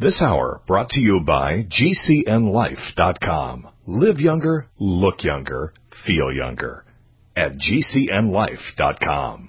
This hour brought to you by GCNLife.com. Live younger, look younger, feel younger at GCNLife.com.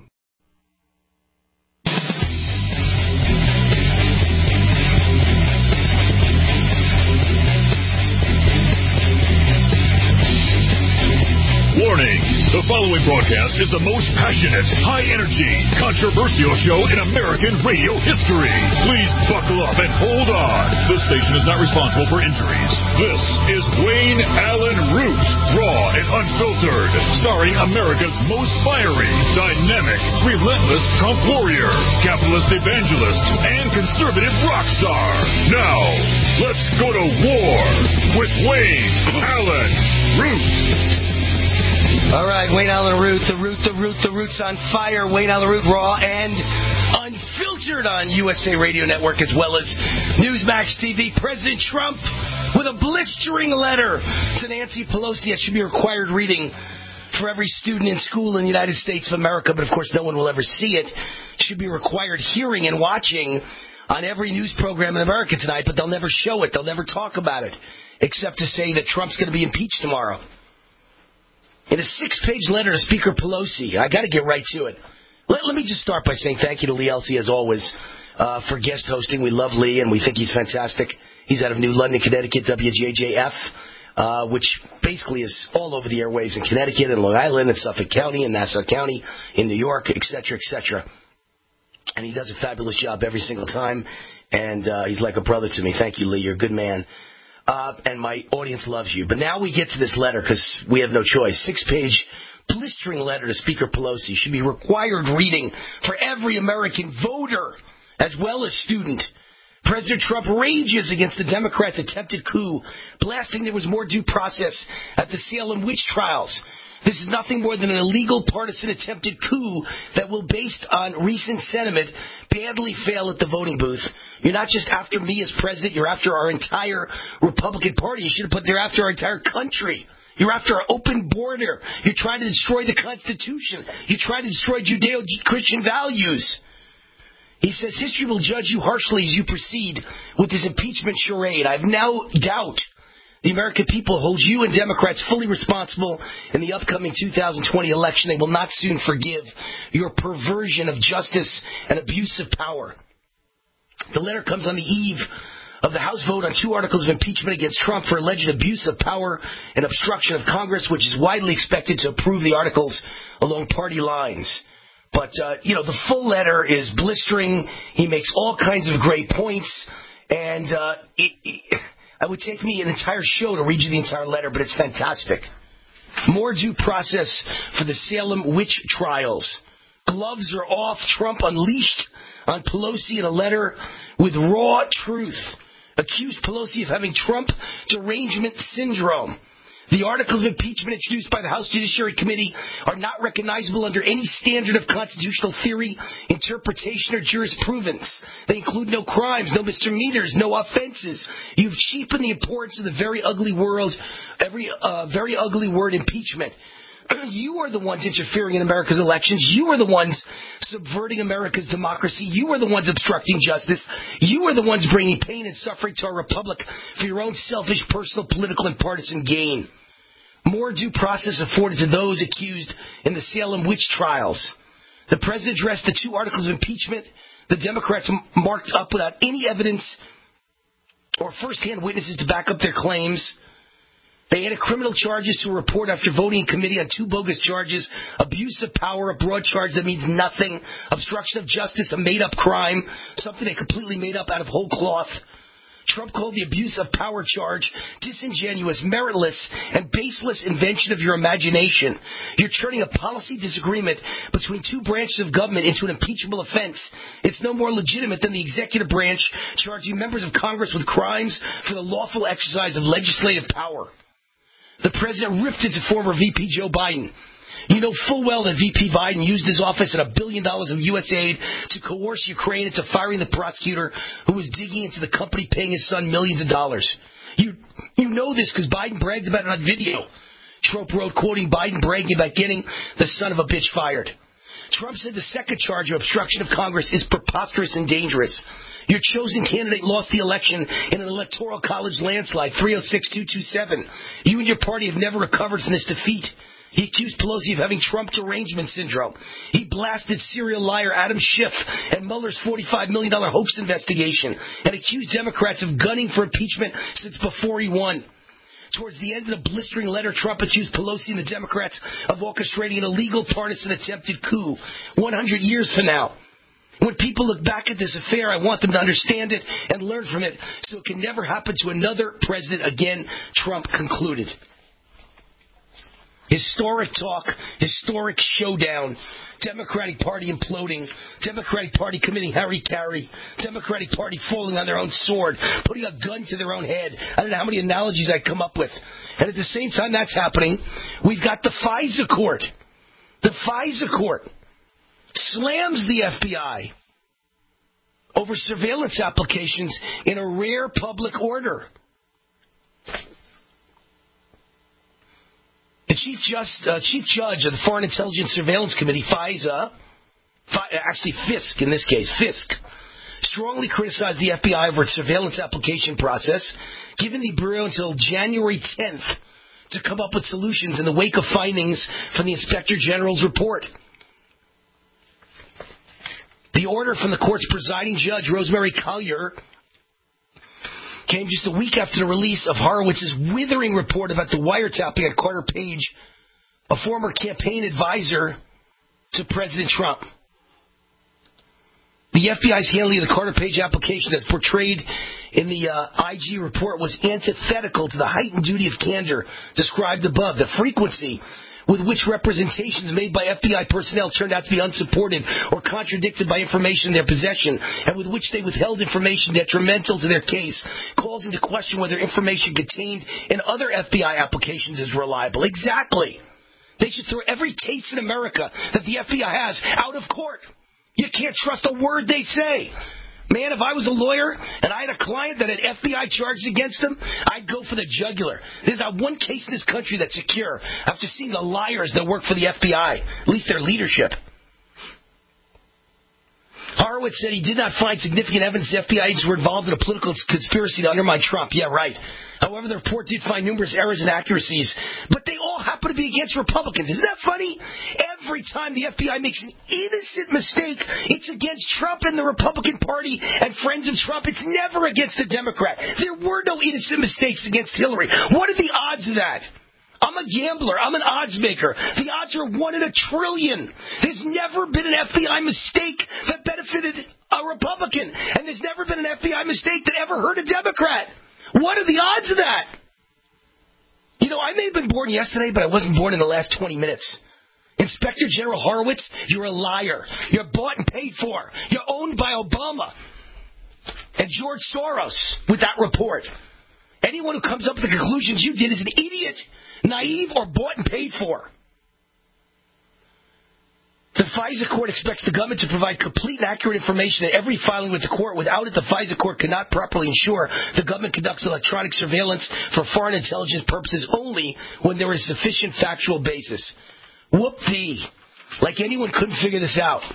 Warning, the following broadcast is the most passionate, high-energy, controversial show in American radio history. Please buckle up and hold on. This station is not responsible for injuries. This is Wayne Allen Root, raw and unfiltered, starring America's most fiery, dynamic, relentless Trump warrior, capitalist evangelist, and conservative rock star. Now, let's go to war with Wayne Allen Root. All right, Wayne Allen Root, the Root's on fire. Wayne Allen Root, raw and unfiltered on USA Radio Network as well as Newsmax TV. President Trump with a blistering letter to Nancy Pelosi that should be required reading for every student in school in the United States of America, but of course no one will ever see it. Should be required hearing and watching on every news program in America tonight, but they'll never show it. They'll never talk about it, except to say that Trump's going to be impeached tomorrow. In a 6-page letter to Speaker Pelosi, I got to get right to it. Let me just start by saying thank you to Lee Elsey, as always, for guest hosting. We love Lee, and we think he's fantastic. He's out of New London, Connecticut, WJJF, which basically is all over the airwaves in Connecticut and Long Island and Suffolk County and Nassau County, in New York, etc., etc. And he does a fabulous job every single time, and he's like a brother to me. Thank you, Lee. You're a good man. And my audience loves you. But now we get to this letter because we have no choice. 6-page blistering letter to Speaker Pelosi should be required reading for every American voter as well as student. President Trump rages against the Democrats' attempted coup, blasting there was more due process at the Salem witch trials. This is nothing more than an illegal partisan attempted coup that will, based on recent sentiment, badly fail at the voting booth. You're not just after me as president, you're after our entire Republican Party. You should have put there after our entire country. You're after our open border. You're trying to destroy the Constitution. You're trying to destroy Judeo-Christian values. He says history will judge you harshly as you proceed with this impeachment charade. I have no doubt the American people hold you and Democrats fully responsible in the upcoming 2020 election. They will not soon forgive your perversion of justice and abuse of power. The letter comes on the eve of the House vote on 2 articles of impeachment against Trump for alleged abuse of power and obstruction of Congress, which is widely expected to approve the articles along party lines. But, the full letter is blistering. He makes all kinds of great points, and it would take me an entire show to read you the entire letter, but it's fantastic. More due process for the Salem witch trials. Gloves are off. Trump unleashed on Pelosi in a letter with raw truth. Accused Pelosi of having Trump derangement syndrome. The articles of impeachment introduced by the House Judiciary Committee are not recognizable under any standard of constitutional theory, interpretation, or jurisprudence. They include no crimes, no misdemeanors, no offenses. You've cheapened the importance of the very ugly word impeachment. You are the ones interfering in America's elections. You are the ones subverting America's democracy. You are the ones obstructing justice. You are the ones bringing pain and suffering to our republic for your own selfish, personal, political, and partisan gain. More due process afforded to those accused in the Salem witch trials. The president addressed the 2 articles of impeachment the Democrats marked up without any evidence or first-hand witnesses to back up their claims. They added criminal charges to a report after voting in committee on 2 bogus charges: abuse of power, a broad charge that means nothing; obstruction of justice, a made-up crime, something they completely made up out of whole cloth. Trump called the abuse of power charge disingenuous, meritless, and baseless invention of your imagination. You're turning a policy disagreement between 2 branches of government into an impeachable offense. It's no more legitimate than the executive branch charging members of Congress with crimes for the lawful exercise of legislative power. The president ripped into former VP Joe Biden. You know full well that VP Biden used his office and $1 billion of U.S. aid to coerce Ukraine into firing the prosecutor who was digging into the company paying his son millions of dollars. You know this because Biden bragged about it on video. Trump wrote, quoting Biden bragging about getting the son of a bitch fired. Trump said the second charge of obstruction of Congress is preposterous and dangerous. Your chosen candidate lost the election in an electoral college landslide, 306-227. You and your party have never recovered from this defeat. He accused Pelosi of having Trump derangement syndrome. He blasted serial liar Adam Schiff and Mueller's $45 million hoax investigation and accused Democrats of gunning for impeachment since before he won. Towards the end of the blistering letter, Trump accused Pelosi and the Democrats of orchestrating an illegal partisan attempted coup 100 years from now. When people look back at this affair, I want them to understand it and learn from it so it can never happen to another president again, Trump concluded. Historic talk, historic showdown, Democratic Party imploding, Democratic Party committing hara-kiri, Democratic Party falling on their own sword, putting a gun to their own head. I don't know how many analogies I come up with. And at the same time that's happening, we've got the FISA court. The FISA court slams the FBI over surveillance applications in a rare public order. The chief judge of the Foreign Intelligence Surveillance Committee, FISA, actually FISC in this case, FISC, strongly criticized the FBI over its surveillance application process, giving the Bureau until January 10th to come up with solutions in the wake of findings from the Inspector General's report. The order from the court's presiding judge, Rosemary Collyer, came just a week after the release of Horowitz's withering report about the wiretapping at Carter Page, a former campaign advisor to President Trump. The FBI's handling of the Carter Page application, as portrayed in the IG report, was antithetical to the heightened duty of candor described above. The frequency with which representations made by FBI personnel turned out to be unsupported or contradicted by information in their possession, and with which they withheld information detrimental to their case, calls into question whether information contained in other FBI applications is reliable. Exactly. They should throw every case in America that the FBI has out of court. You can't trust a word they say. Man, if I was a lawyer and I had a client that had FBI charges against him, I'd go for the jugular. There's not one case in this country that's secure after seeing the liars that work for the FBI, at least their leadership. Horowitz said he did not find significant evidence the FBI agents were involved in a political conspiracy to undermine Trump. Yeah, right. However, the report did find numerous errors and inaccuracies, but they all happen to be against Republicans. Isn't that funny? Every time the FBI makes an innocent mistake, it's against Trump and the Republican Party and friends of Trump. It's never against the Democrat. There were no innocent mistakes against Hillary. What are the odds of that? I'm a gambler. I'm an odds maker. The odds are 1 in a trillion. There's never been an FBI mistake that benefited a Republican, and there's never been an FBI mistake that ever hurt a Democrat. What are the odds of that? You know, I may have been born yesterday, but I wasn't born in the last 20 minutes. Inspector General Horowitz, you're a liar. You're bought and paid for. You're owned by Obama and George Soros with that report. Anyone who comes up with the conclusions you did is an idiot, naive, or bought and paid for. The FISA court expects the government to provide complete and accurate information at every filing with the court. Without it, the FISA court cannot properly ensure the government conducts electronic surveillance for foreign intelligence purposes only when there is sufficient factual basis. Whoop-dee. Like anyone couldn't figure this out.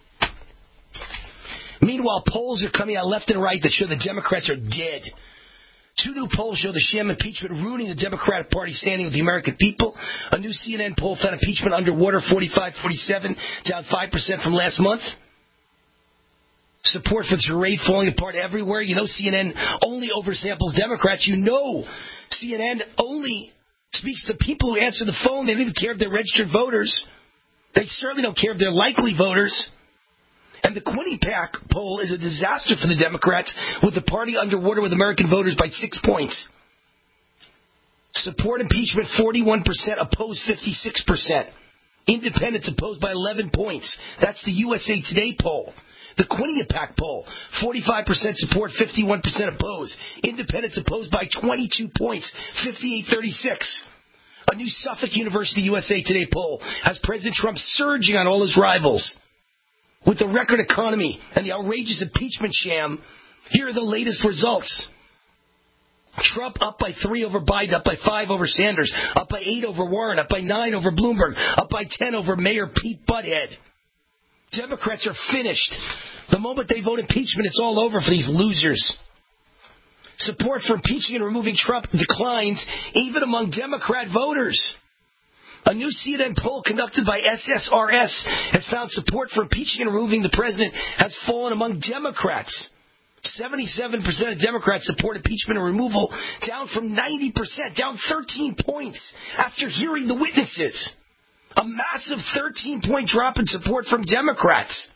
Meanwhile, polls are coming out left and right that show the Democrats are dead. 2 new polls show the sham impeachment ruining the Democratic Party standing with the American people. A new CNN poll found impeachment underwater, 45-47, down 5% from last month. Support for the charade falling apart everywhere. You know CNN only oversamples Democrats. You know CNN only speaks to people who answer the phone. They don't even care if they're registered voters. They certainly don't care if they're likely voters. And the Quinnipiac poll is a disaster for the Democrats, with the party underwater with American voters by 6 points. Support impeachment, 41%, opposed 56%. Independents opposed by 11 points. That's the USA Today poll. The Quinnipiac poll, 45% support, 51% opposed. Independents opposed by 22 points, 58-36. A new Suffolk University USA Today poll has President Trump surging on all his rivals. With the record economy and the outrageous impeachment sham, here are the latest results. Trump up by 3 over Biden, up by 5 over Sanders, up by 8 over Warren, up by 9 over Bloomberg, up by 10 over Mayor Pete Butthead. Democrats are finished. The moment they vote impeachment, it's all over for these losers. Support for impeaching and removing Trump declines even among Democrat voters. A new CNN poll conducted by SSRS has found support for impeaching and removing the president has fallen among Democrats. 77% of Democrats support impeachment and removal, down from 90%, down 13 points after hearing the witnesses. A massive 13-point drop in support from Democrats.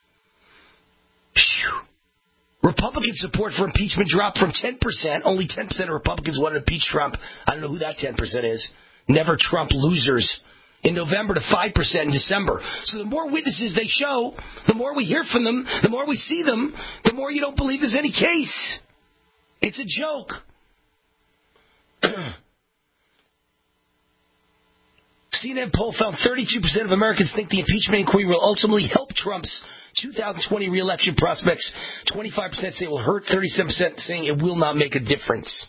Phew. Republican support for impeachment dropped from 10%. Only 10% of Republicans want to impeach Trump. I don't know who that 10% is. Never Trump losers. In November to 5% in December. So the more witnesses they show, the more we hear from them, the more we see them, the more you don't believe there's any case. It's a joke. CNN poll found 32% of Americans think the impeachment inquiry will ultimately help Trump's 2020 re-election prospects. 25% say it will hurt, 37% saying it will not make a difference.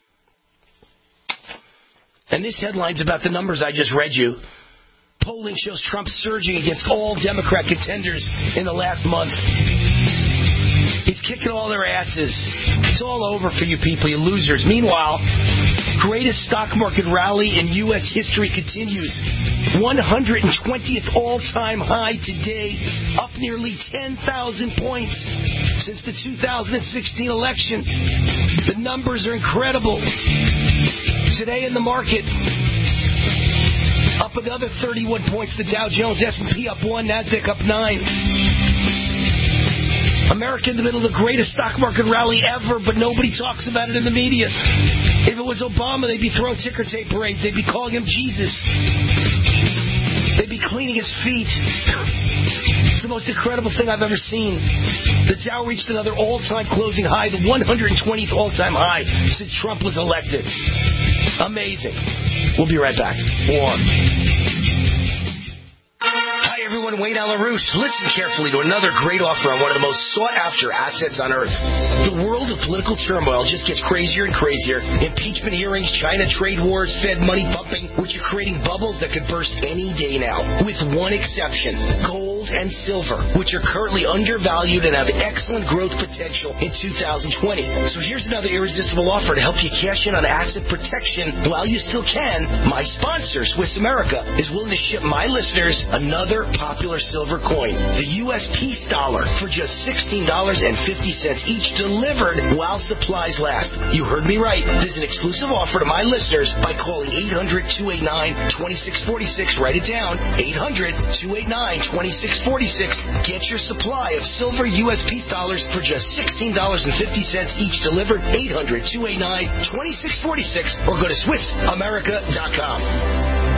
And this headline's about the numbers I just read you. Polling shows Trump surging against all Democrat contenders in the last month. He's kicking all their asses. It's all over for you people, you losers. Meanwhile, greatest stock market rally in U.S. history continues. 120th all-time high today, up nearly 10,000 points since the 2016 election. The numbers are incredible. Today in the market, up another 31 points. The Dow Jones, S&P up 1, NASDAQ up 9. America in the middle of the greatest stock market rally ever, but nobody talks about it in the media. If it was Obama, they'd be throwing ticker tape parades. They'd be calling him Jesus. They'd be cleaning his feet. It's the most incredible thing I've ever seen. The Dow reached another all-time closing high, the 120th all-time high since Trump was elected. Amazing. We'll be right back. War. Hi, everyone. Wayne Allyn Root. Listen carefully to another great offer on one of the most sought-after assets on earth. The world of political turmoil just gets crazier and crazier. Impeachment hearings, China trade wars, Fed money pumping, which are creating bubbles that could burst any day now. With one exception, gold and silver, which are currently undervalued and have excellent growth potential in 2020. So here's another irresistible offer to help you cash in on asset protection while you still can. My sponsor, Swiss America, is willing to ship my listeners another popular silver coin, the U.S. Peace Dollar, for just $16.50 each, delivered while supplies last. You heard me right. There's an exclusive offer to my listeners by calling 800-289-2646. Write it down, 800-289-2646. Get your supply of silver U.S. Peace Dollars for just $16.50 each, delivered, 800-289-2646, or go to SwissAmerica.com.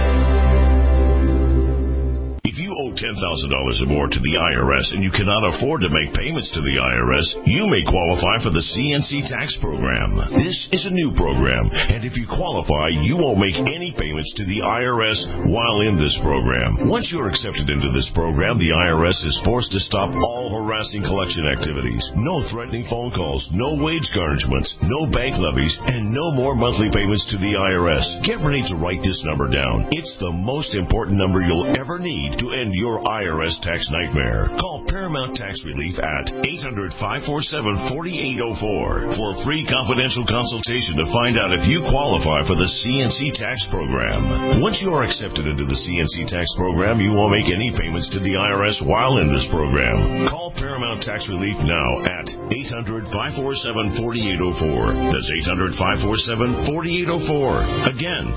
If you owe $10,000 or more to the IRS and you cannot afford to make payments to the IRS, you may qualify for the CNC tax program. This is a new program, and if you qualify, you won't make any payments to the IRS while in this program. Once you're accepted into this program, the IRS is forced to stop all harassing collection activities. No threatening phone calls, no wage garnishments, no bank levies, and no more monthly payments to the IRS. Get ready to write this number down. It's the most important number you'll ever need to end your IRS tax nightmare. Call Paramount Tax Relief at 800-547-4804 for a free confidential consultation to find out if you qualify for the CNC tax program. Once you are accepted into the CNC tax program, you won't make any payments to the IRS while in this program. Call Paramount Tax Relief now at 800-547-4804. That's 800-547-4804. Again,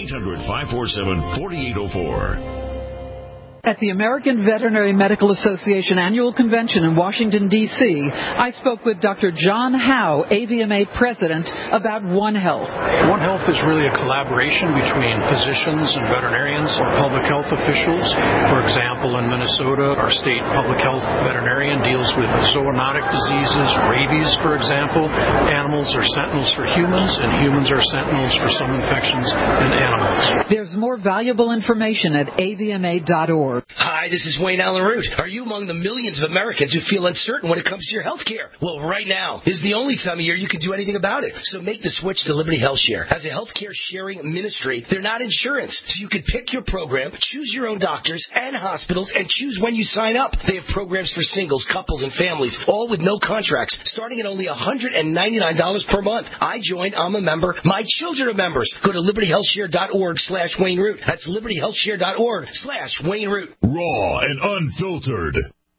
800-547-4804. At the American Veterinary Medical Association Annual Convention in Washington, D.C., I spoke with Dr. John Howe, AVMA President, about One Health. One Health is really a collaboration between physicians and veterinarians or public health officials. For example, in Minnesota, our state public health veterinarian deals with zoonotic diseases, rabies, for example. Animals are sentinels for humans, and humans are sentinels for some infections in animals. There's more valuable information at avma.org. healthcare.org. Hi, this is Wayne Allen Root. Are you among the millions of Americans who feel uncertain when it comes to your health care? Well, right now is the only time of year you can do anything about it. So make the switch to Liberty Health Share. As a healthcare sharing ministry, they're not insurance. So you can pick your program, choose your own doctors and hospitals, and choose when you sign up. They have programs for singles, couples, and families, all with no contracts, starting at only $199 per month. I joined. I'm a member. My children are members. Go to libertyhealthshare.org/Wayne Root. That's libertyhealthshare.org/Wayne Root. Raw and unfiltered.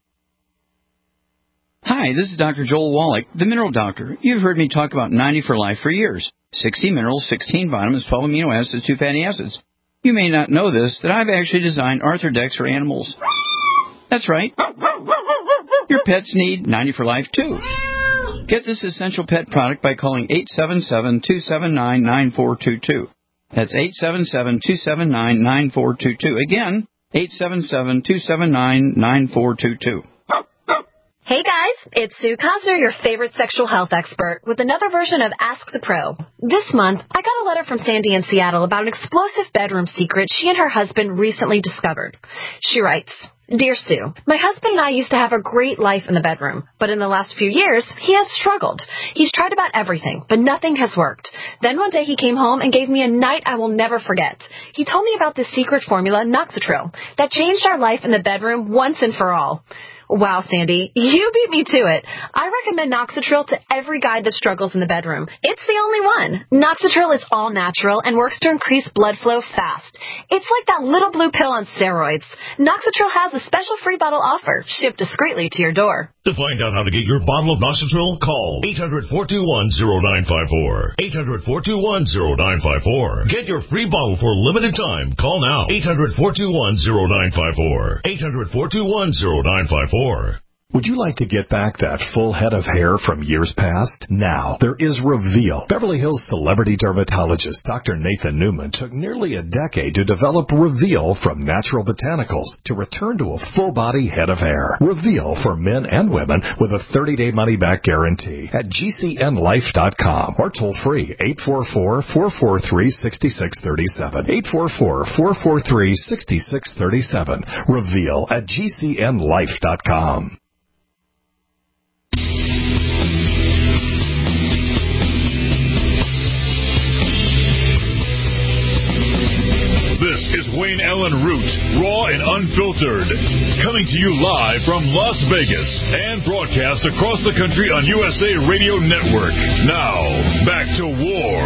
Hi, this is Dr. Joel Wallach, the Mineral Doctor. You've heard me talk about 90 for Life for years. 60 minerals, 16 vitamins, 12 amino acids, 2 fatty acids. You may not know this, that I've actually designed Arthrodex for animals. That's right. Your pets need 90 for Life, too. Get this essential pet product by calling 877-279-9422. That's 877-279-9422. Again, 877-279-9422. Hey guys, it's Sue Cosner, your favorite sexual health expert, with another version of Ask the Pro. This month, I got a letter from Sandy in Seattle about an explosive bedroom secret she and her husband recently discovered. She writes, Dear Sue, my husband and I used to have a great life in the bedroom, but in the last few years, he has struggled. He's tried about everything, but nothing has worked. Then one day he came home and gave me a night I will never forget. He told me about this secret formula, Noxitril, that changed our life in the bedroom once and for all. Wow, Sandy, you beat me to it. I recommend Noxitril to every guy that struggles in the bedroom. It's the only one. Noxitril is all natural and works to increase blood flow fast. It's like that little blue pill on steroids. Noxitril has a special free bottle offer, shipped discreetly to your door. To find out how to get your bottle of Noxitril, call 800-421-0954. 800-421-0954. Get your free bottle for a limited time. Call now. 800-421-0954. 800-421-0954. Would you like to get back that full head of hair from years past? Now, there is Reveal. Beverly Hills celebrity dermatologist Dr. Nathan Newman took nearly a decade to develop Reveal from natural botanicals to return to a full-body head of hair. Reveal for men and women with a 30-day money-back guarantee at GCNlife.com or toll-free 844-443-6637. 844-443-6637. Reveal at GCNlife.com. This is Wayne Allen Root, raw and unfiltered, coming to you live from Las Vegas and broadcast across the country on USA Radio Network. Now, back to war.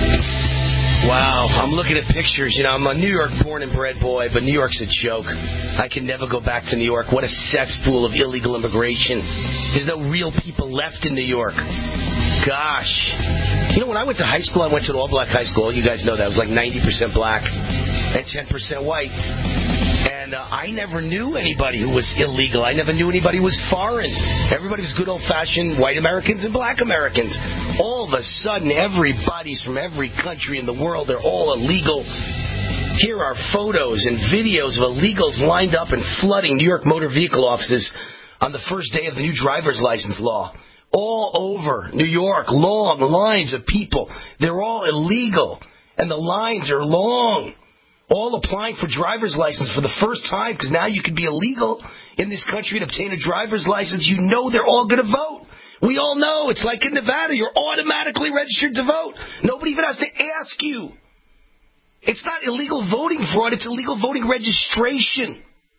Wow, I'm looking at pictures. You know, I'm a New York born and bred boy, but New York's a joke. I can never go back to New York. What a cesspool of illegal immigration. There's no real people left in New York. Gosh. You know, when I went to high school, I went to an all-black high school. You guys know that. It was like 90% black and 10% white. And I never knew anybody who was illegal. I never knew anybody who was foreign. Everybody was good old-fashioned white Americans and black Americans. All of a sudden, everybody's from every country in the world. They're all illegal. Here are photos and videos of illegals lined up and flooding New York motor vehicle offices on the first day of the new driver's license law. All over New York, long lines of people. They're all illegal, and the lines are long. All applying for driver's license for the first time, because now you can be illegal in this country and obtain a driver's license. You know they're all going to vote. We all know. It's like in Nevada. You're automatically registered to vote. Nobody even has to ask you. It's not illegal voting fraud. It's illegal voting registration.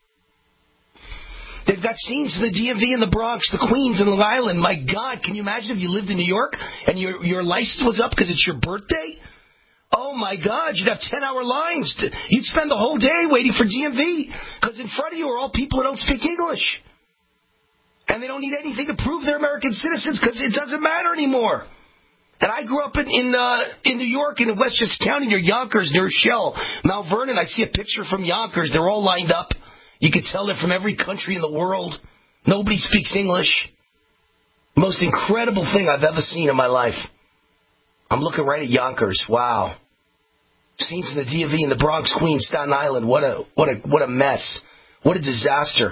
They've got scenes in the DMV in the Bronx, the Queens, and Long Island. My God, can you imagine if you lived in New York and your license was up because it's your birthday? Oh, my God, you'd have 10-hour lines. You'd spend the whole day waiting for DMV because in front of you are all people who don't speak English. And they don't need anything to prove they're American citizens because it doesn't matter anymore. And I grew up in New York, in Westchester County, near Yonkers, near Rochelle, Mount Vernon. I see a picture from Yonkers. They're all lined up. You can tell they're from every country in the world. Nobody speaks English. Most incredible thing I've ever seen in my life. I'm looking right at Yonkers. Wow. Scenes in the DMV in the Bronx, Queens, Staten Island. What a mess. What a disaster.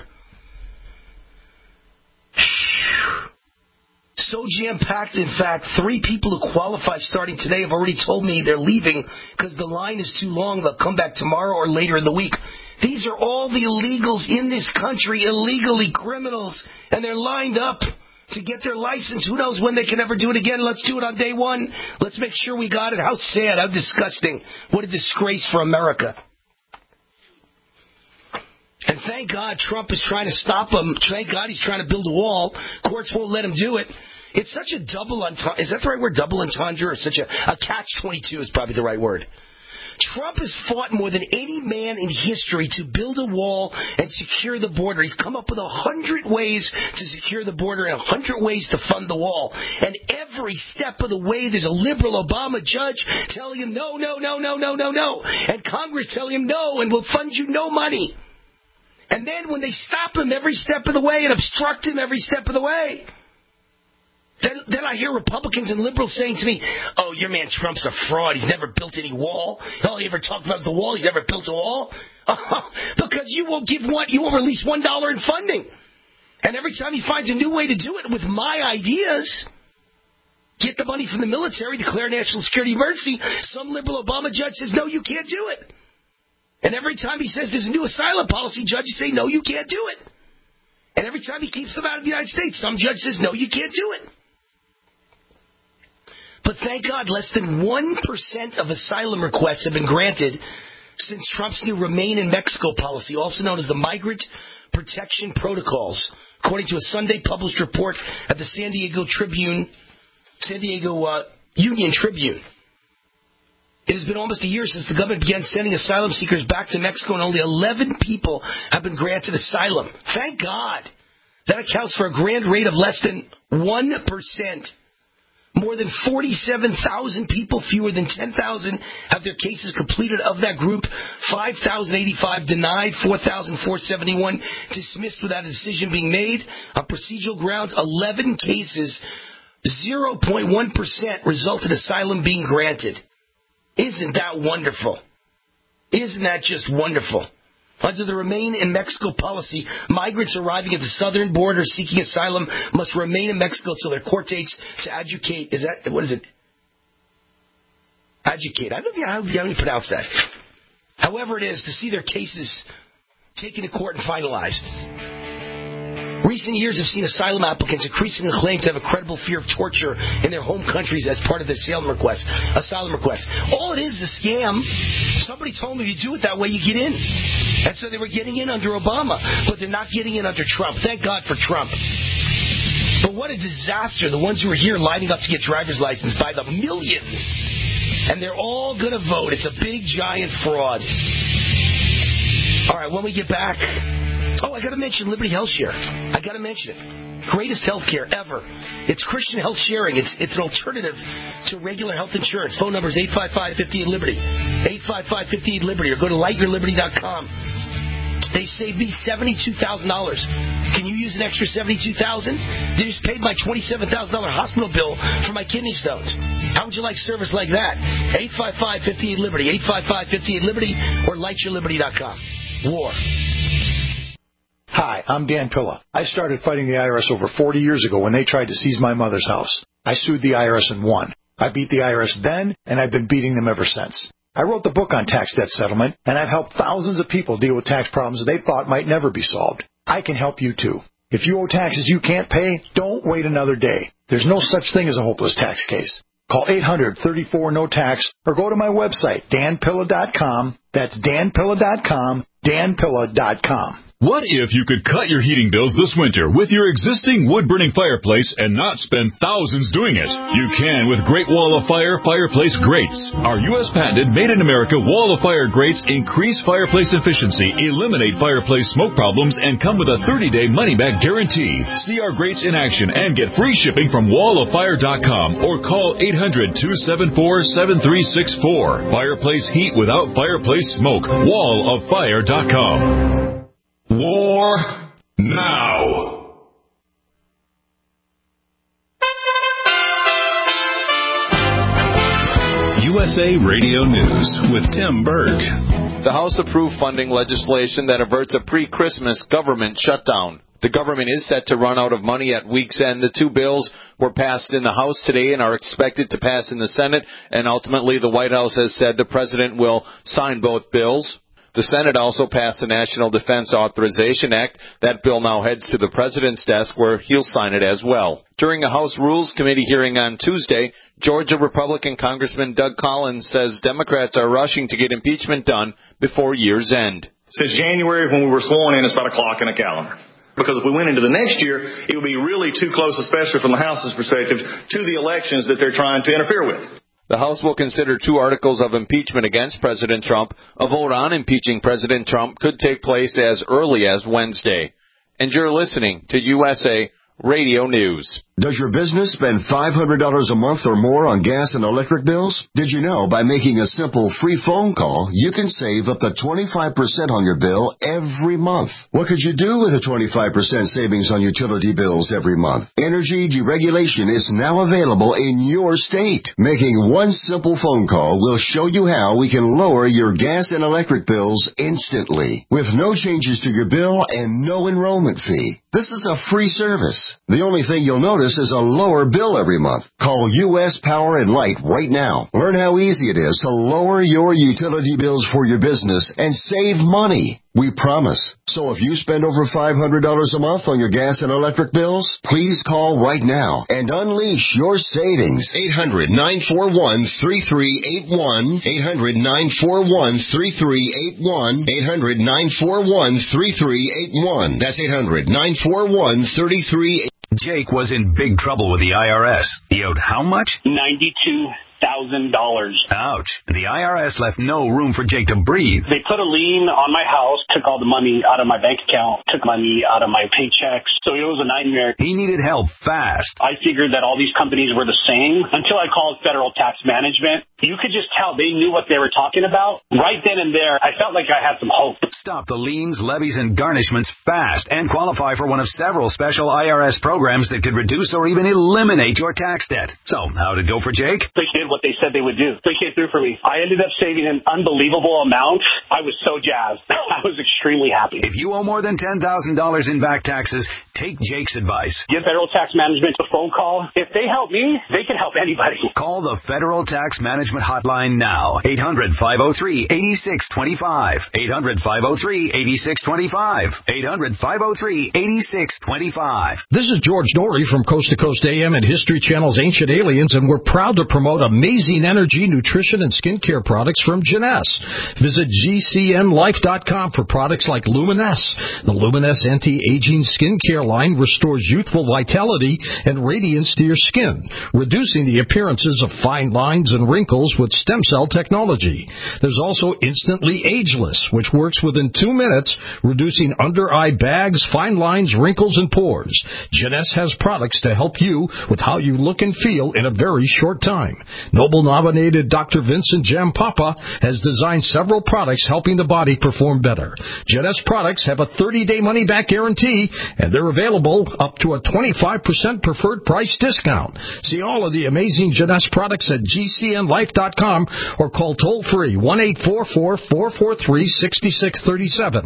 So jam-packed, in fact, 3 people who qualify starting today have already told me they're leaving because the line is too long. They'll come back tomorrow or later in the week. These are all the illegals in this country, illegally criminals, and they're lined up to get their license. Who knows when they can ever do it again? Let's do it on day one. Let's make sure we got it. How sad, how disgusting. What a disgrace for America. And thank God Trump is trying to stop him. Thank God he's trying to build a wall. Courts won't let him do it. It's such a double entendre. Is that the right word? Double entendre? Or such a catch-22 is probably the right word. Trump has fought more than any man in history to build a wall and secure the border. He's come up with 100 ways to secure the border and 100 ways to fund the wall. And every step of the way, there's a liberal Obama judge telling him no, no, no, no, no, no, no. And Congress telling him no, and we'll fund you no money. And then when they stop him every step of the way and obstruct him every step of the way, Then I hear Republicans and liberals saying to me, oh, your man Trump's a fraud. He's never built any wall. All he ever talked about is the wall. He's never built a wall. Because you won't release $1 in funding. And every time he finds a new way to do it with my ideas, get the money from the military, declare national security emergency, some liberal Obama judge says, no, you can't do it. And every time he says there's a new asylum policy, judges say, no, you can't do it. And every time he keeps them out of the United States, some judge says, no, you can't do it. But thank God, less than 1% of asylum requests have been granted since Trump's new Remain in Mexico policy, also known as the Migrant Protection Protocols, according to a Sunday published report at the San Diego Union Tribune. It has been almost a year since the government began sending asylum seekers back to Mexico, and only 11 people have been granted asylum. Thank God. That accounts for a grand rate of less than 1%. More than 47,000 people, fewer than 10,000, have their cases completed. Of that group, 5,085 denied, 4,471 dismissed without a decision being made. On procedural grounds, 11 cases, 0.1% result in asylum being granted. Isn't that wonderful? Isn't that just wonderful? Under the Remain in Mexico policy, migrants arriving at the southern border seeking asylum must remain in Mexico until their court dates to adjudicate. What is it? Adjudicate. I don't know how you pronounce that. However it is, to see their cases taken to court and finalized. Recent years have seen asylum applicants increasingly claim to have a credible fear of torture in their home countries as part of their asylum request. All it is a scam. Somebody told me if you do it that way, you get in. And so they were getting in under Obama, but they're not getting in under Trump. Thank God for Trump. But what a disaster. The ones who are here lining up to get driver's license by the millions. And they're all going to vote. It's a big, giant fraud. All right, when we get back... Oh, I got to mention Liberty Health Share. I got to mention it. Greatest health care ever. It's Christian health sharing. It's an alternative to regular health insurance. Phone number is 855-58-LIBERTY. 855-58-LIBERTY. Or go to lightyourliberty.com. They saved me $72,000. Can you use an extra $72,000? They just paid my $27,000 hospital bill for my kidney stones. How would you like service like that? 855-58-LIBERTY. 855-58-LIBERTY. Or lightyourliberty.com. War. Hi, I'm Dan Pilla. I started fighting the IRS over 40 years ago when they tried to seize my mother's house. I sued the IRS and won. I beat the IRS then, and I've been beating them ever since. I wrote the book on tax debt settlement, and I've helped thousands of people deal with tax problems they thought might never be solved. I can help you too. If you owe taxes you can't pay, don't wait another day. There's no such thing as a hopeless tax case. Call 800-34-NO-TAX or go to my website, danpilla.com. That's danpilla.com, danpilla.com. What if you could cut your heating bills this winter with your existing wood-burning fireplace and not spend thousands doing it? You can with Great Wall of Fire fireplace grates. Our U.S.-patented, made-in-America Wall of Fire grates increase fireplace efficiency, eliminate fireplace smoke problems, and come with a 30-day money-back guarantee. See our grates in action and get free shipping from walloffire.com or call 800-274-7364. Fireplace heat without fireplace smoke. walloffire.com. War now. USA Radio News with Tim Berg. The House approved funding legislation that averts a pre-Christmas government shutdown. The government is set to run out of money at week's end. The two bills were passed in the House today and are expected to pass in the Senate, and ultimately the White House has said the president will sign both bills. The Senate also passed the National Defense Authorization Act. That bill now heads to the President's desk, where he'll sign it as well. During a House Rules Committee hearing on Tuesday, Georgia Republican Congressman Doug Collins says Democrats are rushing to get impeachment done before year's end. Since January, when we were sworn in, it's about a clock in a calendar. Because if we went into the next year, it would be really too close, especially from the House's perspective, to the elections that they're trying to interfere with. The House will consider 2 articles of impeachment against President Trump. A vote on impeaching President Trump could take place as early as Wednesday. And you're listening to USA Radio News. Does your business spend $500 a month or more on gas and electric bills? Did you know by making a simple free phone call, you can save up to 25% on your bill every month? What could you do with a 25% savings on utility bills every month? Energy deregulation is now available in your state. Making one simple phone call will show you how we can lower your gas and electric bills instantly, with no changes to your bill and no enrollment fee. This is a free service. The only thing you'll notice is a lower bill every month. Call U.S. Power and Light right now. Learn how easy it is to lower your utility bills for your business and save money. We promise. So if you spend over $500 a month on your gas and electric bills, please call right now and unleash your savings. 800-941-3381. 800-941-3381. 800-941-3381. That's 800-941-3381. Jake was in big trouble with the IRS. He owed how much? $92,000. Ouch. The IRS left no room for Jake to breathe. They put a lien on my house, took all the money out of my bank account, took money out of my paychecks. So it was a nightmare. He needed help fast. I figured that all these companies were the same until I called Federal Tax Management. You could just tell they knew what they were talking about. Right then and there, I felt like I had some hope. Stop the liens, levies, and garnishments fast and qualify for one of several special IRS programs that could reduce or even eliminate your tax debt. So, how'd it go for Jake? They did what they said they would do. They came through for me. I ended up saving an unbelievable amount. I was so jazzed. I was extremely happy. If you owe more than $10,000 in back taxes, take Jake's advice. Give Federal Tax Management a phone call. If they help me, they can help anybody. Call the Federal Tax Management Hotline now. 800-503-8625. 800-503-8625. 800-503-8625. This is George Norrie from Coast to Coast AM and History Channel's Ancient Aliens, and we're proud to promote amazing energy, nutrition, and skincare products from Jeunesse. Visit GCNLife.com for products like Luminesse. The Luminesse anti-aging skincare line restores youthful vitality and radiance to your skin, reducing the appearances of fine lines and wrinkles with stem cell technology. There's also Instantly Ageless, which works within 2 minutes, reducing under-eye bags, fine lines, wrinkles, and pores. Jeunesse has products to help you with how you look and feel in a very short time. Nobel-nominated Dr. Vincent Jampapa has designed several products helping the body perform better. Jeunesse products have a 30-day money-back guarantee, and they're available up to a 25% preferred price discount. See all of the amazing Jeunesse products at GCNLife.com or call toll-free 1-844-443-6637.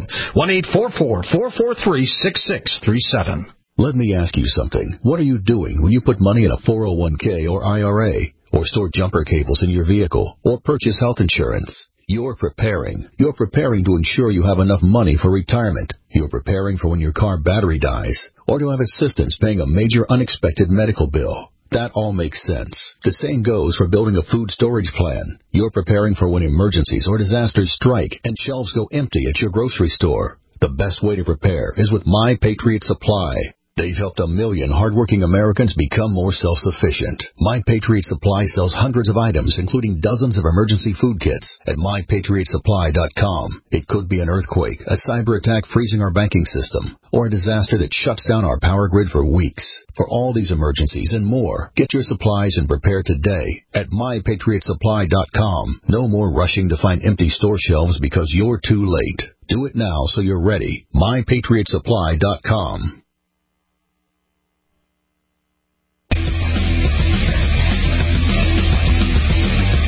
1-844-443-6637. Let me ask you something. What are you doing when you put money in a 401k or IRA, or store jumper cables in your vehicle, or purchase health insurance? You're preparing. You're preparing to ensure you have enough money for retirement. You're preparing for when your car battery dies, or to have assistance paying a major unexpected medical bill. That all makes sense. The same goes for building a food storage plan. You're preparing for when emergencies or disasters strike and shelves go empty at your grocery store. The best way to prepare is with My Patriot Supply. They've helped 1 million hardworking Americans become more self-sufficient. My Patriot Supply sells hundreds of items, including dozens of emergency food kits at MyPatriotSupply.com. It could be an earthquake, a cyber attack freezing our banking system, or a disaster that shuts down our power grid for weeks. For all these emergencies and more, get your supplies and prepare today at MyPatriotSupply.com. No more rushing to find empty store shelves because you're too late. Do it now so you're ready. MyPatriotSupply.com.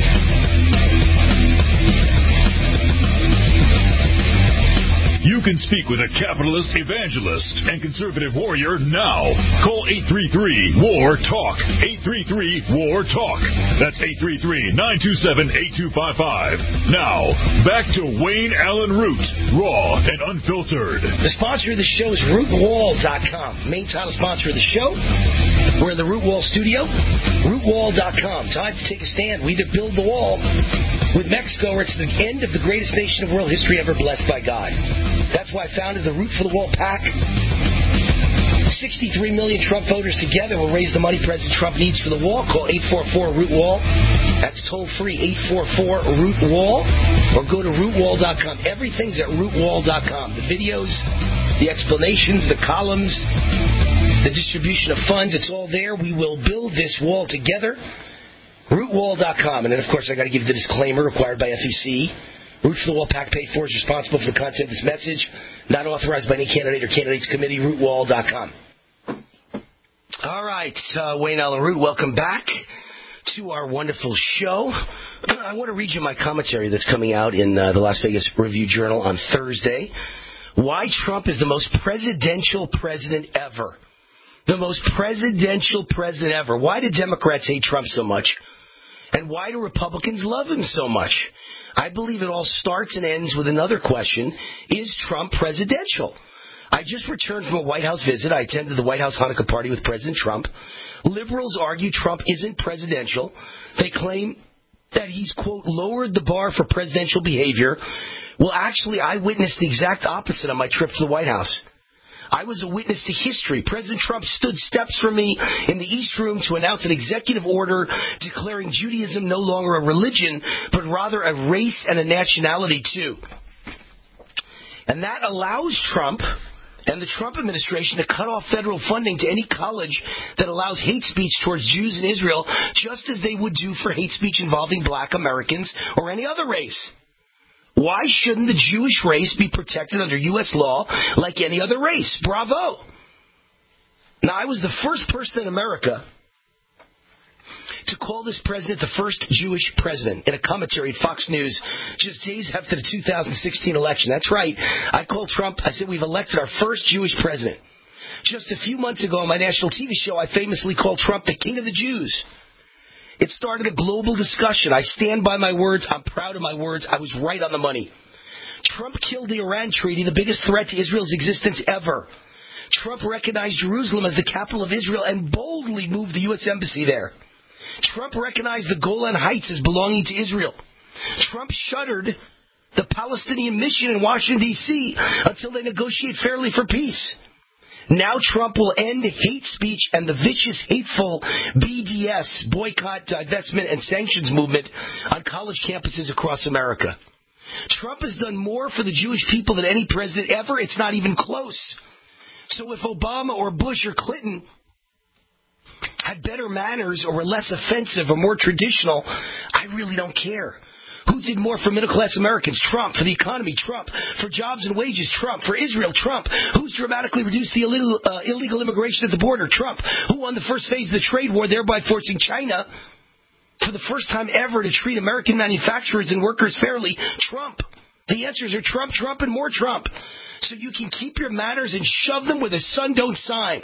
You can speak with a capitalist evangelist and conservative warrior now. Call 833-WAR-TALK. 833-WAR-TALK. That's 833-927-8255. Now, back to Wayne Allen Root, raw and unfiltered. The sponsor of the show is RootWall.com. Main title sponsor of the show. We're in the Root Wall studio. RootWall.com. Time to take a stand. We either build the wall with Mexico or it's the end of the greatest nation of world history ever blessed by God. That's why I founded the Root for the Wall PAC. 63 million Trump voters together will raise the money President Trump needs for the wall. Call 844-ROOT-WALL. That's toll-free, 844-ROOT-WALL. Or go to RootWall.com. Everything's at RootWall.com. The videos, the explanations, the columns, the distribution of funds, it's all there. We will build this wall together. RootWall.com. And then, of course, I got to give the disclaimer required by FEC. Root for the Wall PAC paid for is responsible for the content of this message. Not authorized by any candidate or candidates committee. RootWall.com. All right, Wayne Allen Root, welcome back to our wonderful show. I want to read you my commentary that's coming out in the Las Vegas Review-Journal on Thursday. Why Trump is the most presidential president ever. The most presidential president ever. Why do Democrats hate Trump so much? And why do Republicans love him so much? I believe it all starts and ends with another question. Is Trump presidential? I just returned from a White House visit. I attended the White House Hanukkah party with President Trump. Liberals argue Trump isn't presidential. They claim that he's, quote, lowered the bar for presidential behavior. Well, actually, I witnessed the exact opposite on my trip to the White House. I was a witness to history. President Trump stood steps from me in the East Room to announce an executive order declaring Judaism no longer a religion, but rather a race and a nationality, too. And that allows Trump and the Trump administration to cut off federal funding to any college that allows hate speech towards Jews in Israel, just as they would do for hate speech involving black Americans or any other race. Why shouldn't the Jewish race be protected under U.S. law like any other race? Bravo. Now, I was the first person in America to call this president the first Jewish president in a commentary at Fox News just days after the 2016 election. That's right. I called Trump. I said, we've elected our first Jewish president. Just a few months ago on my national TV show, I famously called Trump the king of the Jews. It started a global discussion. I stand by my words. I'm proud of my words. I was right on the money. Trump killed the Iran treaty, the biggest threat to Israel's existence ever. Trump recognized Jerusalem as the capital of Israel and boldly moved the U.S. embassy there. Trump recognized the Golan Heights as belonging to Israel. Trump shuttered the Palestinian mission in Washington, D.C. until they negotiate fairly for peace. Now Trump will end hate speech and the vicious, hateful BDS, boycott, divestment, and sanctions movement on college campuses across America. Trump has done more for the Jewish people than any president ever. It's not even close. So if Obama or Bush or Clinton had better manners or were less offensive or more traditional, I really don't care. Who did more for middle-class Americans? Trump. For the economy? Trump. For jobs and wages? Trump. For Israel? Trump. Who's dramatically reduced the illegal immigration at the border? Trump. Who won the first phase of the trade war, thereby forcing China, for the first time ever, to treat American manufacturers and workers fairly? Trump. The answers are Trump, Trump, and more Trump. So you can keep your manners and shove them where the sun don't shine.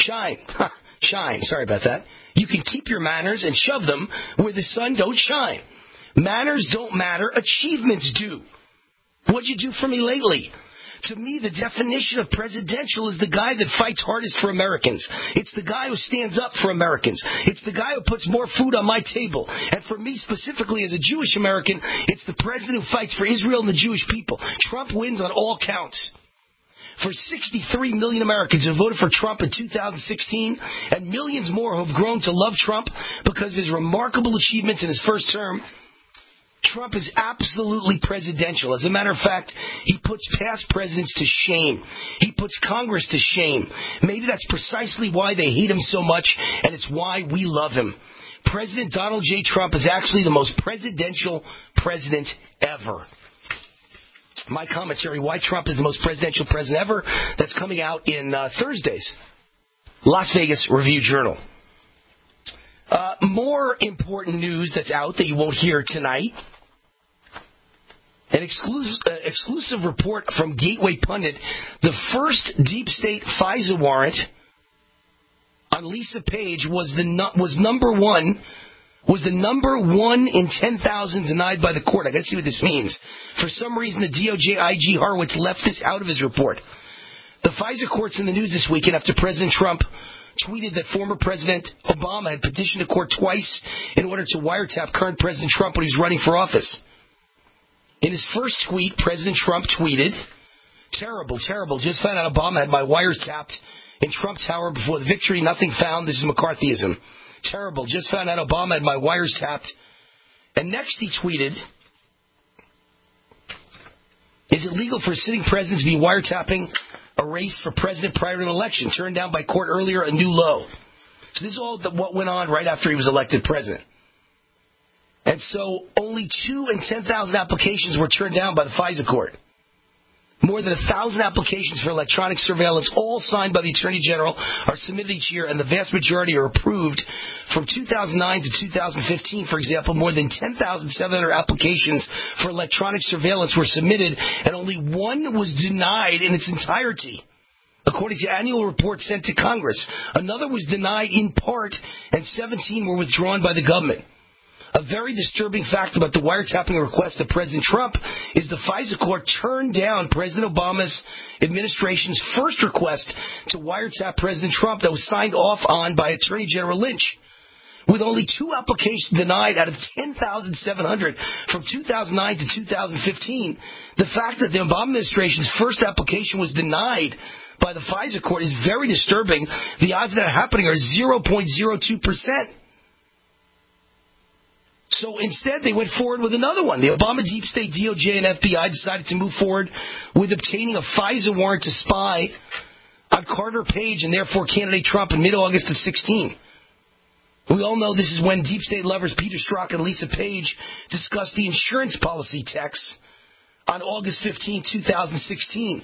Shine. Sorry about that. You can keep your manners and shove them where the sun don't shine. Manners don't matter. Achievements do. What'd you do for me lately? To me, the definition of presidential is the guy that fights hardest for Americans. It's the guy who stands up for Americans. It's the guy who puts more food on my table. And for me specifically as a Jewish American, it's the president who fights for Israel and the Jewish people. Trump wins on all counts. For 63 million Americans who voted for Trump in 2016 and millions more who have grown to love Trump because of his remarkable achievements in his first term, Trump is absolutely presidential. As a matter of fact, he puts past presidents to shame. He puts Congress to shame. Maybe that's precisely why they hate him so much, and it's why we love him. President Donald J. Trump is actually the most presidential president ever. My commentary, why Trump is the most presidential president ever, that's coming out in Thursday's Las Vegas Review-Journal. More important news that's out that you won't hear tonight An exclusive report from Gateway Pundit, the first deep state FISA warrant on Lisa Page was the number one in 10,000 denied by the court. I got to see what this means. For some reason, the DOJ IG Horowitz left this out of his report. The FISA court's in the news this weekend after President Trump tweeted that former President Obama had petitioned the court twice in order to wiretap current President Trump when he was running for office. In his first tweet, President Trump tweeted, "Terrible, terrible. Just found out Obama had my wires tapped in Trump Tower before the victory. Nothing found. This is McCarthyism. Terrible. Just found out Obama had my wires tapped." And next he tweeted, "Is it legal for sitting presidents to be wiretapping a race for president prior to an election? Turned down by court earlier, a new low." So this is all what went on right after he was elected president. And so only 2 in 10,000 applications were turned down by the FISA court. More than 1,000 applications for electronic surveillance, all signed by the Attorney General, are submitted each year, and the vast majority are approved. From 2009 to 2015, for example, more than 10,700 applications for electronic surveillance were submitted, and only 1 was denied in its entirety. According to annual reports sent to Congress, another was denied in part, and 17 were withdrawn by the government. A very disturbing fact about the wiretapping request of President Trump is the FISA court turned down President Obama's administration's first request to wiretap President Trump that was signed off on by Attorney General Lynch. With only 2 applications denied out of 10,700 from 2009 to 2015, the fact that the Obama administration's first application was denied by the FISA court is very disturbing. The odds of that happening are 0.02%. So instead, they went forward with another one. The Obama Deep State, DOJ, and FBI decided to move forward with obtaining a FISA warrant to spy on Carter Page and therefore candidate Trump in mid-August of 2016. We all know this is when Deep State lovers Peter Strzok and Lisa Page discussed the insurance policy texts on August 15, 2016.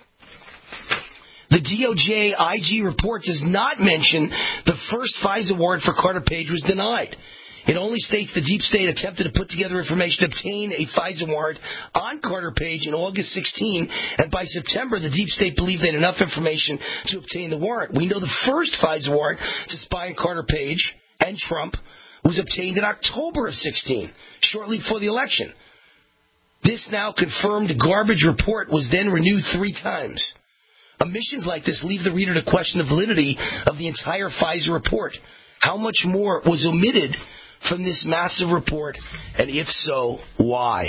The DOJ IG report does not mention the first FISA warrant for Carter Page was denied. It only states the Deep State attempted to put together information to obtain a FISA warrant on Carter Page in August 16, and by September, the Deep State believed they had enough information to obtain the warrant. We know the first FISA warrant to spy on Carter Page and Trump was obtained in October of 16, shortly before the election. This now confirmed garbage report was then renewed 3 times. Omissions like this leave the reader to question the validity of the entire FISA report. How much more was omitted from this massive report, and if so, why?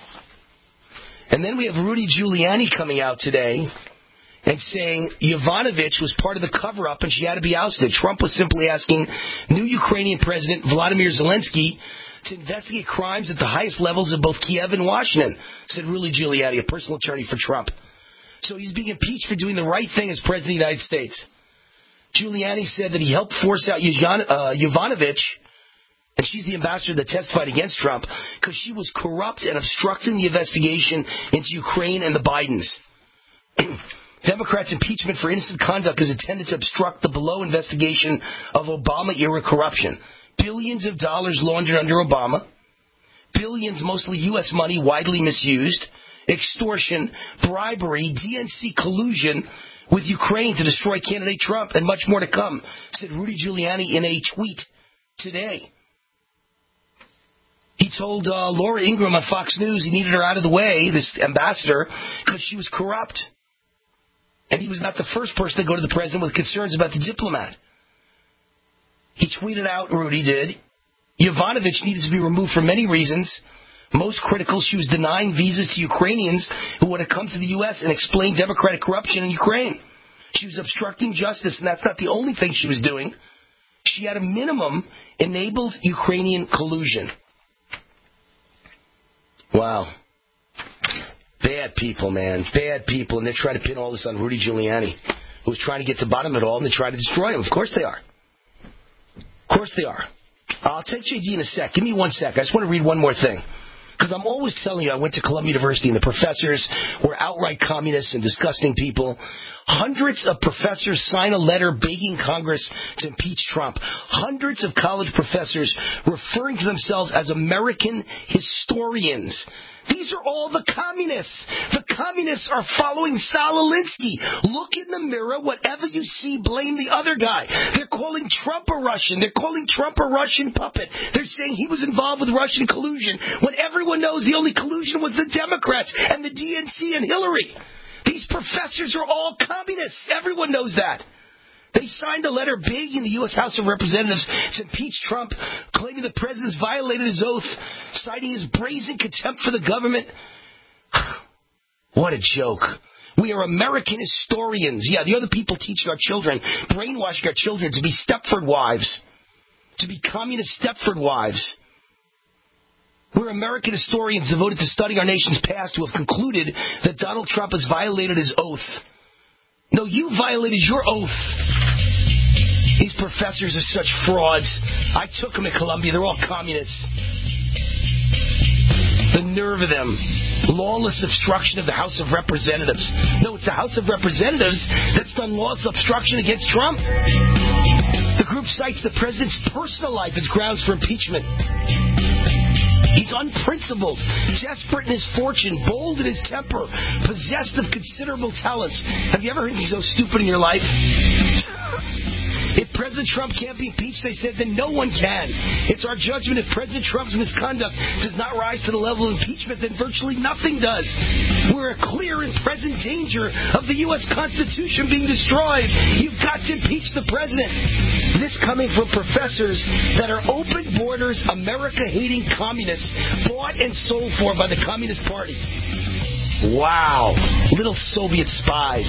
And then we have Rudy Giuliani coming out today and saying Yovanovitch was part of the cover-up and she had to be ousted. Trump was simply asking new Ukrainian President Vladimir Zelensky to investigate crimes at the highest levels of both Kiev and Washington, said Rudy Giuliani, a personal attorney for Trump. So he's being impeached for doing the right thing as President of the United States. Giuliani said that he helped force out Yovanovitch, and she's the ambassador that testified against Trump, because she was corrupt and obstructing the investigation into Ukraine and the Bidens. Democrats' impeachment for innocent conduct is intended to obstruct the below investigation of Obama-era corruption. Billions of dollars laundered under Obama, billions, mostly U.S. money, widely misused, extortion, bribery, DNC collusion with Ukraine to destroy candidate Trump, and much more to come, said Rudy Giuliani in a tweet today. He told Laura Ingraham on Fox News he needed her out of the way, this ambassador, because she was corrupt. And he was not the first person to go to the president with concerns about the diplomat. He tweeted out, Rudy did, Yovanovitch needed to be removed for many reasons. Most critical, she was denying visas to Ukrainians who would have come to the U.S. and explained democratic corruption in Ukraine. She was obstructing justice, and that's not the only thing she was doing. She, at a minimum, enabled Ukrainian collusion. Wow. Bad people, man. Bad people. And they're trying to pin all this on Rudy Giuliani, who's trying to get to the bottom of it all, and they try to destroy him. Of course they are. Of course they are. I'll take JD in a sec. Give me 1 sec. I just want to read one more thing. Because I'm always telling you, I went to Columbia University, and the professors were outright communists and disgusting people. Hundreds of professors sign a letter begging Congress to impeach Trump. Hundreds of college professors referring to themselves as American historians These are all the communists. The communists are following Saul Alinsky. Look in the mirror. Whatever you see, blame the other guy. They're calling Trump a Russian. They're calling Trump a Russian puppet. They're saying he was involved with Russian collusion when everyone knows the only collusion was the Democrats and the DNC and Hillary. These professors are all communists. Everyone knows that. They signed a letter begging the U.S. House of Representatives to impeach Trump, claiming the president's violated his oath, citing his brazen contempt for the government. What a joke. We are American historians. Yeah, the other people teaching our children, brainwashing our children to be Stepford wives, to be communist Stepford wives. We're American historians devoted to studying our nation's past who have concluded that Donald Trump has violated his oath. No, you violated your oath. These professors are such frauds. I took them at Columbia. They're all communists. The nerve of them. Lawless obstruction of the House of Representatives. No, it's the House of Representatives that's done lawless obstruction against Trump. The group cites the president's personal life as grounds for impeachment. He's unprincipled, desperate in his fortune, bold in his temper, possessed of considerable talents. Have you ever heard anything so stupid in your life? If President Trump can't be impeached, they said, then no one can. It's our judgment if President Trump's misconduct does not rise to the level of impeachment, then virtually nothing does. We're a clear and present danger of the U.S. Constitution being destroyed. You've got to impeach the president. This coming from professors that are open borders, America-hating communists bought and sold for by the Communist Party. Wow. Little Soviet spies.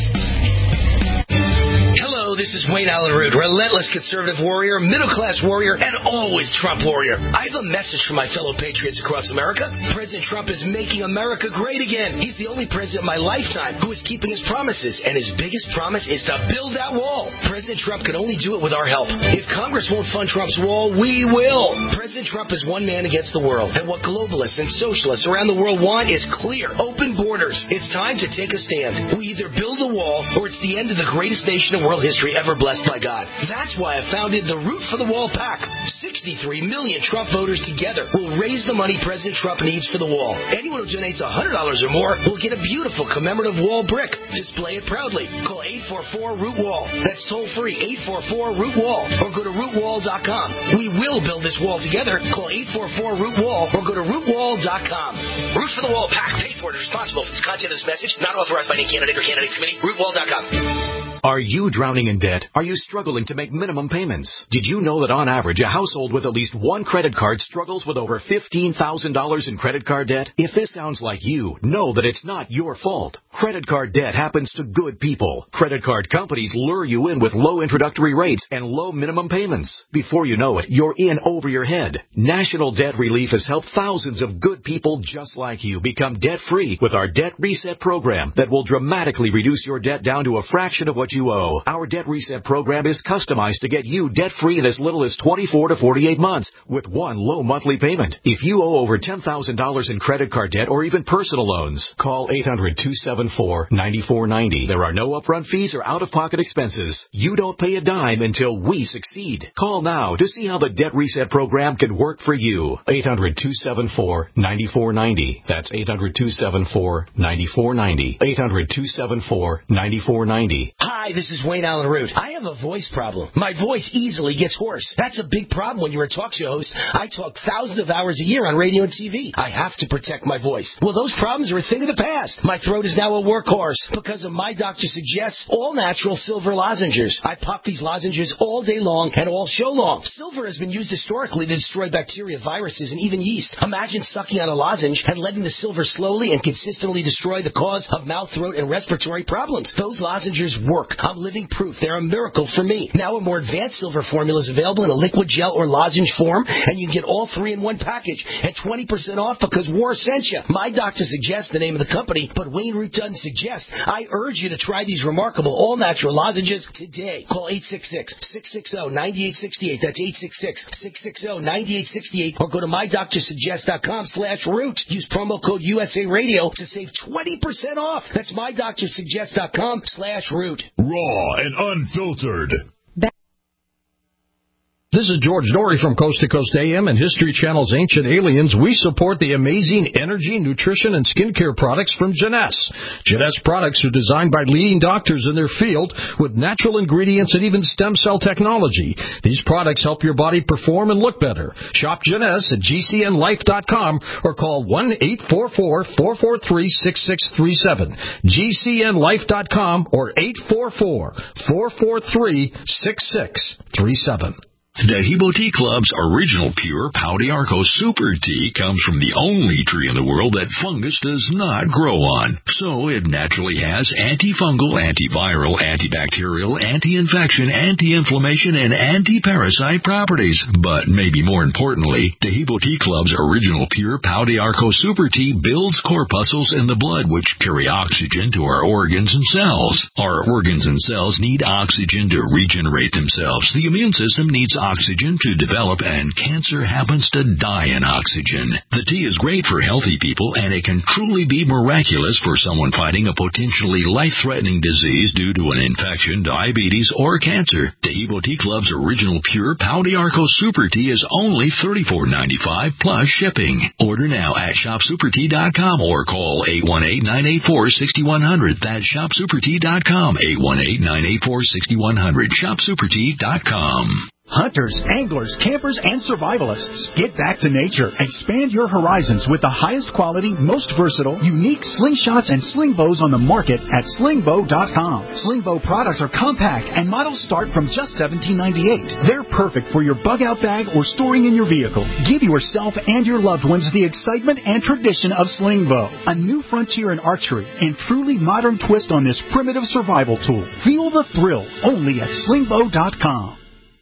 Hello, this is Wayne Allen Root, relentless conservative warrior, middle-class warrior, and always Trump warrior. I have a message for my fellow patriots across America. President Trump is making America great again. He's the only president in my lifetime who is keeping his promises, and his biggest promise is to build that wall. President Trump can only do it with our help. If Congress won't fund Trump's wall, we will. President Trump is one man against the world, and what globalists and socialists around the world want is clear, open borders. It's time to take a stand. We either build the wall, or it's the end of the greatest nation in world history ever blessed by God. That's why I founded the Root for the Wall PAC. 63 million Trump voters together will raise the money President Trump needs for the wall. Anyone who donates $100 or more will get a beautiful commemorative wall brick. Display it proudly. Call 844-ROOT-WALL. That's toll free, 844-ROOT-WALL, or go to rootwall.com. We will build this wall together. Call 844-ROOT-WALL or go to rootwall.com. Root for the Wall PAC. Paid for and responsible for the content of this message. Not authorized by any candidate or candidates committee. Rootwall.com. Are you drowning in debt? Are you struggling to make minimum payments? Did you know that on average, a household with at least one credit card struggles with over $15,000 in credit card debt? If this sounds like you, know that it's not your fault. Credit card debt happens to good people. Credit card companies lure you in with low introductory rates and low minimum payments. Before you know it, you're in over your head. National Debt Relief has helped thousands of good people just like you become debt-free with our Debt Reset program that will dramatically reduce your debt down to a fraction of what you owe. Our Debt Reset program is customized to get you debt-free in as little as 24 to 48 months with one low monthly payment. If you owe over $10,000 in credit card debt or even personal loans, call 800-274-9490. There are no upfront fees or out-of-pocket expenses. You don't pay a dime until we succeed. Call now to see how the Debt Reset program can work for you. 800-274-9490. That's 800-274-9490. 800-274-9490. Hi, this is Wayne Allen Root. I have a voice problem. My voice easily gets hoarse. That's a big problem when you're a talk show host. I talk thousands of hours a year on radio and TV. I have to protect my voice. Well, those problems are a thing of the past. My throat is now a workhorse because of My Doctor Suggests all-natural silver lozenges. I pop these lozenges all day long and all show long. Silver has been used historically to destroy bacteria, viruses, and even yeast. Imagine sucking on a lozenge and letting the silver slowly and consistently destroy the cause of mouth, throat, and respiratory problems. Those lozenges work. I'm living proof. They're a miracle for me. Now a more advanced silver formula is available in a liquid gel or lozenge form, and you can get all three in one package at 20% off because war sent you. My Doctor Suggests the name of the company, but Wayne Root doesn't suggest. I urge you to try these remarkable all-natural lozenges today. Call 866-660-9868. That's 866-660-9868, or go to mydoctorsuggest.com/root. Use promo code USA Radio to save 20% off. That's mydoctorsuggest.com/root. Raw and unfiltered. This is George Dory from Coast to Coast AM and History Channel's Ancient Aliens. We support the amazing energy, nutrition, and skincare products from Jeunesse. Jeunesse products are designed by leading doctors in their field with natural ingredients and even stem cell technology. These products help your body perform and look better. Shop Jeunesse at GCNlife.com or call 1-844-443-6637. GCNlife.com or 844-443-6637. Dehibo Tea Club's original pure Pau d'Arco Super Tea comes from the only tree in the world that fungus does not grow on. So it naturally has antifungal, antiviral, antibacterial, anti-infection, anti-inflammation, and anti-parasite properties. But maybe more importantly, Dehibo Tea Club's original pure Pau d'Arco Super Tea builds corpuscles in the blood which carry oxygen to our organs and cells. Our organs and cells need oxygen to regenerate themselves. The immune system needs oxygen to develop, and cancer happens to die in oxygen. The tea is great for healthy people, and it can truly be miraculous for someone fighting a potentially life-threatening disease due to an infection, diabetes, or cancer. Dehibo Tea Club's original pure Pau d'Arco Super Tea is only $34.95 plus shipping. Order now at shopsupertea.com or call 818-984-6100. That's shopsupertea.com, 818-984-6100, shopsupertea.com. Hunters, anglers, campers, and survivalists, get back to nature. Expand your horizons with the highest quality, most versatile, unique slingshots and sling bows on the market at slingbow.com. Slingbow products are compact and models start from just $17.98. They're perfect for your bug-out bag or storing in your vehicle. Give yourself and your loved ones the excitement and tradition of Slingbow, a new frontier in archery and truly modern twist on this primitive survival tool. Feel the thrill only at slingbow.com.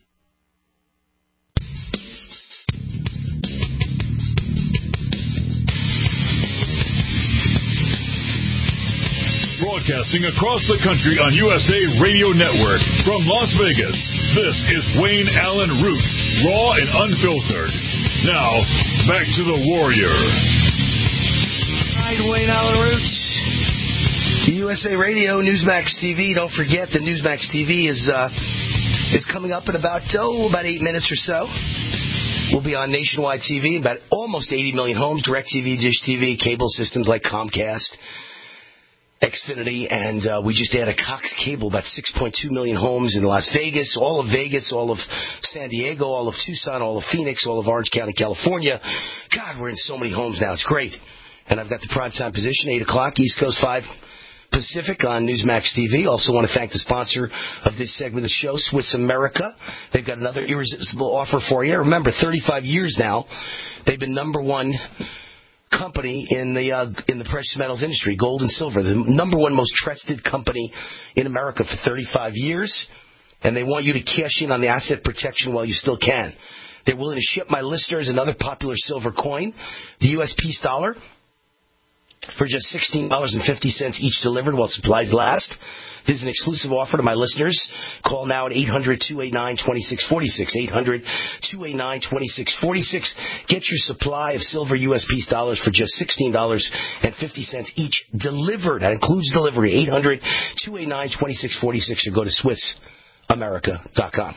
Broadcasting across the country on USA Radio Network from Las Vegas, this is Wayne Allen Root, raw and unfiltered. Now, back to the Warrior. All right, Wayne Allen Root, USA Radio, Newsmax TV. Don't forget that Newsmax TV is coming up in about 8 minutes or so. We'll be on nationwide TV, about almost 80 million homes, DirecTV, Dish TV, cable systems like Comcast, Xfinity, and we just added Cox Cable, about 6.2 million homes in Las Vegas, all of San Diego, all of Tucson, all of Phoenix, all of Orange County, California. God, we're in so many homes now. It's great. And I've got the primetime position, 8 o'clock, East Coast 5 Pacific on Newsmax TV. Also want to thank the sponsor of this segment of the show, Swiss America. They've got another irresistible offer for you. Remember, 35 years now, they've been number one company in the precious metals industry, gold and silver, the number one most trusted company in America for 35 years, and they want you to cash in on the asset protection while you still can. They're willing to ship my listeners another popular silver coin, the U.S. Peace dollar, for just $16.50 each delivered while supplies last. This is an exclusive offer to my listeners. Call now at 800-289-2646. 800-289-2646. Get your supply of silver U.S. Peace dollars for just $16.50 each delivered. That includes delivery. 800-289-2646 or go to SwissAmerica.com.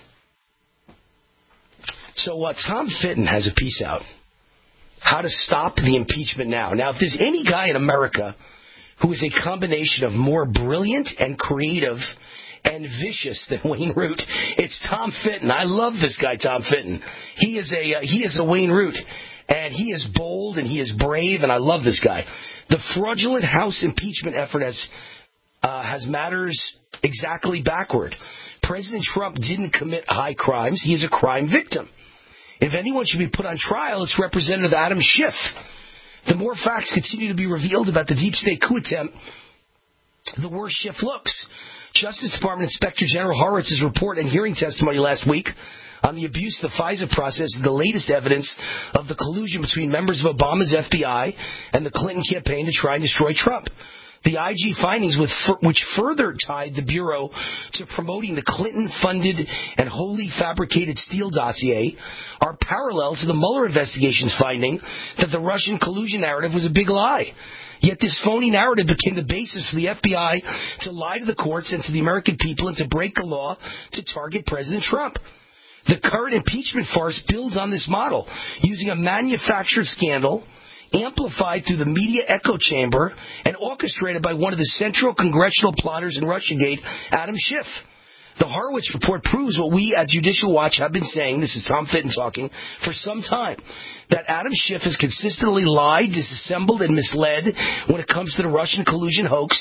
So Tom Fitton has a piece out. How to stop the impeachment now. Now, if there's any guy in America who is a combination of more brilliant and creative and vicious than Wayne Root, it's Tom Fitton. I love this guy, Tom Fitton. He is a Wayne Root, and he is bold and he is brave, and I love this guy. The fraudulent House impeachment effort has matters exactly backward. President Trump didn't commit high crimes. He is a crime victim. If anyone should be put on trial, it's Representative Adam Schiff. The more facts continue to be revealed about the deep state coup attempt, the worse Schiff looks. Justice Department Inspector General Horowitz's report and hearing testimony last week on the abuse of the FISA process is the latest evidence of the collusion between members of Obama's FBI and the Clinton campaign to try and destroy Trump. The IG findings, which further tied the Bureau to promoting the Clinton-funded and wholly fabricated Steele dossier, are parallel to the Mueller investigation's finding that the Russian collusion narrative was a big lie. Yet this phony narrative became the basis for the FBI to lie to the courts and to the American people and to break the law to target President Trump. The current impeachment farce builds on this model, using a manufactured scandal amplified through the media echo chamber and orchestrated by one of the central congressional plotters in Russiagate, Adam Schiff. The Horowitz report proves what we at Judicial Watch have been saying, this is Tom Fitton talking, for some time, that Adam Schiff has consistently lied, disassembled, and misled when it comes to the Russian collusion hoax.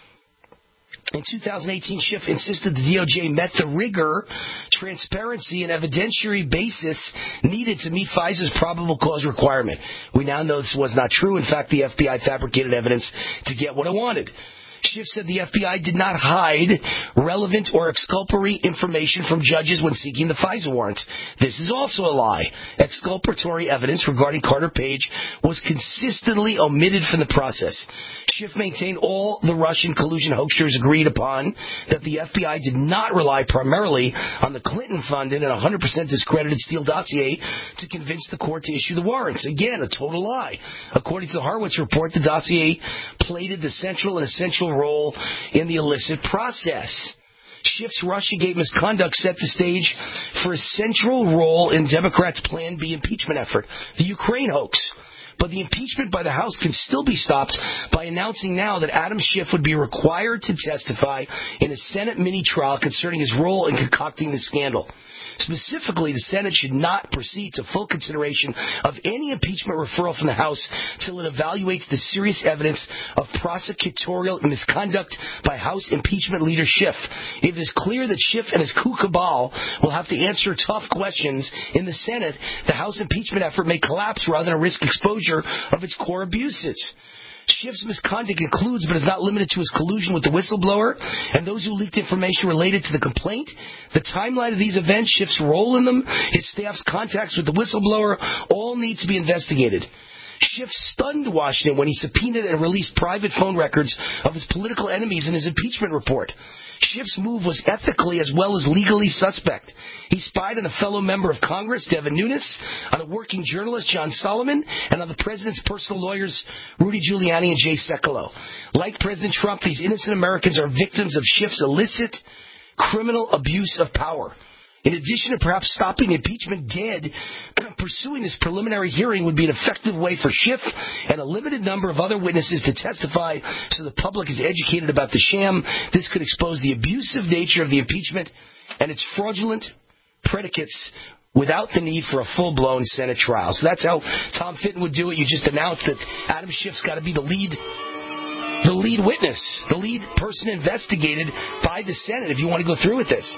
In 2018, Schiff insisted the DOJ met the rigor, transparency, and evidentiary basis needed to meet FISA's probable cause requirement. We now know this was not true. In fact, the FBI fabricated evidence to get what it wanted. Schiff said the FBI did not hide relevant or exculpatory information from judges when seeking the FISA warrants. This is also a lie. Exculpatory evidence regarding Carter Page was consistently omitted from the process. Schiff maintained all the Russian collusion hoaxers agreed upon that the FBI did not rely primarily on the Clinton-funded and 100% discredited Steele dossier to convince the court to issue the warrants. Again, a total lie. According to the Horowitz report, the dossier played the central and essential role in the illicit process. Schiff's Russiagate misconduct set the stage for a central role in Democrats' Plan B impeachment effort, the Ukraine hoax. But the impeachment by the House can still be stopped by announcing now that Adam Schiff would be required to testify in a Senate mini-trial concerning his role in concocting the scandal. Specifically, the Senate should not proceed to full consideration of any impeachment referral from the House till it evaluates the serious evidence of prosecutorial misconduct by House impeachment leader Schiff. If it is clear that Schiff and his coup cabal will have to answer tough questions in the Senate, the House impeachment effort may collapse rather than risk exposure of its core abuses. Schiff's misconduct includes, but is not limited to, his collusion with the whistleblower and those who leaked information related to the complaint. The timeline of these events, Schiff's role in them, his staff's contacts with the whistleblower, all need to be investigated. Schiff stunned Washington when he subpoenaed and released private phone records of his political enemies in his impeachment report. Schiff's move was ethically as well as legally suspect. He spied on a fellow member of Congress, Devin Nunes, on a working journalist, John Solomon, and on the president's personal lawyers, Rudy Giuliani and Jay Sekulow. Like President Trump, these innocent Americans are victims of Schiff's illicit criminal abuse of power. In addition to perhaps stopping the impeachment dead, pursuing this preliminary hearing would be an effective way for Schiff and a limited number of other witnesses to testify so the public is educated about the sham. This could expose the abusive nature of the impeachment and its fraudulent predicates without the need for a full-blown Senate trial. So that's how Tom Fitton would do it. You just announced that Adam Schiff's got to be the lead witness, the lead person investigated by the Senate if you want to go through with this.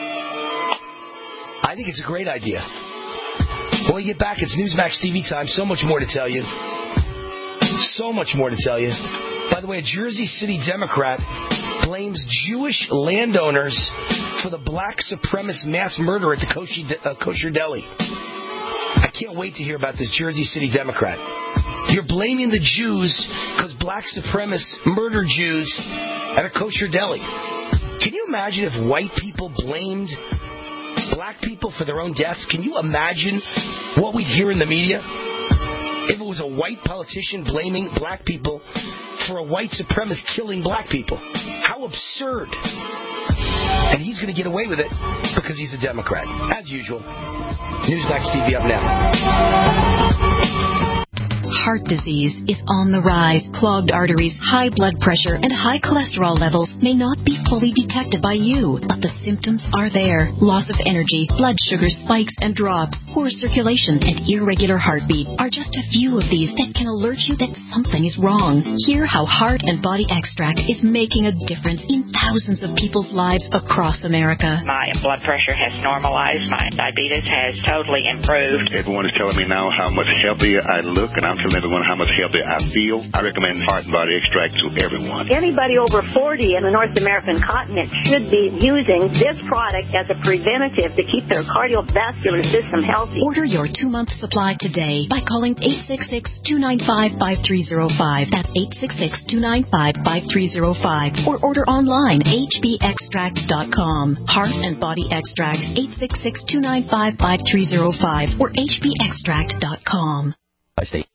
I think it's a great idea. When we get back, it's Newsmax TV time. So much more to tell you. So much more to tell you. By the way, a Jersey City Democrat blames Jewish landowners for the black supremacist mass murder at the Kosher Deli. I can't wait to hear about this Jersey City Democrat. You're blaming the Jews because black supremacists murdered Jews at a Kosher Deli. Can you imagine if white people blamed black people for their own deaths? Can you imagine what we'd hear in the media if it was a white politician blaming black people for a white supremacist killing black people? How absurd. And he's going to get away with it because he's a Democrat. As usual. Newsmax TV up now. Heart disease is on the rise. Clogged arteries, high blood pressure, and high cholesterol levels may not be fully detected by you, but the symptoms are there. Loss of energy, blood sugar spikes and drops, poor circulation, and irregular heartbeat are just a few of these that can alert you that something is wrong. Hear how Heart and Body Extract is making a difference in thousands of people's lives across America. My blood pressure has normalized. My diabetes has totally improved. Everyone is telling me now how much healthier I look, and I'm telling everyone how much healthier I feel. I recommend Heart and Body Extract to everyone. Anybody over 40 in the North American continent should be using this product as a preventative to keep their cardiovascular system healthy. Order your 2-month supply today by calling 866-295-5305. That's 866-295-5305. Or order online, hbextract.com. Heart and Body Extract, 866-295-5305 or hbextract.com. I stay.